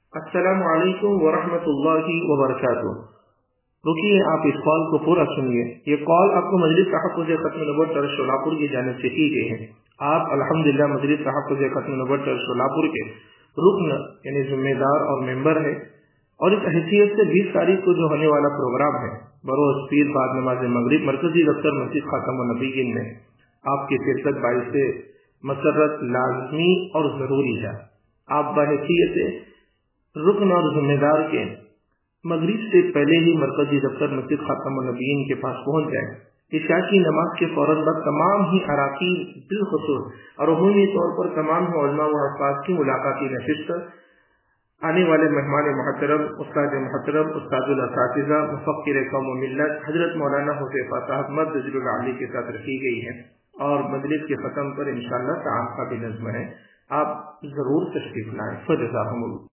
السلام علیکم ورحمۃ اللہ وبرکاتہ۔ رکیے، آپ اس کال کو پورا سنیے۔ یہ کال آپ کو مجلس تحفظ ختم نبوت ٹرسٹ شولاپور کی جانب سے کی گئی ہے۔ آپ الحمدللہ مجلس تحفظ ختم نبوت ٹرسٹ شولاپور کے رکن یعنی ذمہ دار اور ممبر ہے، اور اس حیثیت سے 20 تاریخ کو جو ہونے والا پروگرام ہے بروز پیر بعد نماز مغرب مرکزی دفتر مسجد خاتم النبیین میں آپ کی شرکت باعث مسرت لازمی اور ضروری ہے۔ آپ بحیثیت رکن اور ذمہ دار کے مغرب سے پہلے ہی مرکزی دفتر مسجد خاتم النبیین کے پاس پہنچ جائیں۔ عشاء کی نماز کے فوراً بعد تمام ہی اراکین بالخصوص اور عمومی طور پر تمام ہی علماء و حفاظ کی ملاقاتی نشست، آنے والے مہمان محترم، استاد محترم، استاد الاساتذہ، مفکر قوم و ملت حضرت مولانا حذیفہ صاحب مدظ العالی کے ساتھ رکھی گئی ہے، اور مجلس کے ختم پر انشاءاللہ طعام کا بھی نظم ہے۔ آپ ضرور تشریف لائیں۔ فجزاکم اللہ۔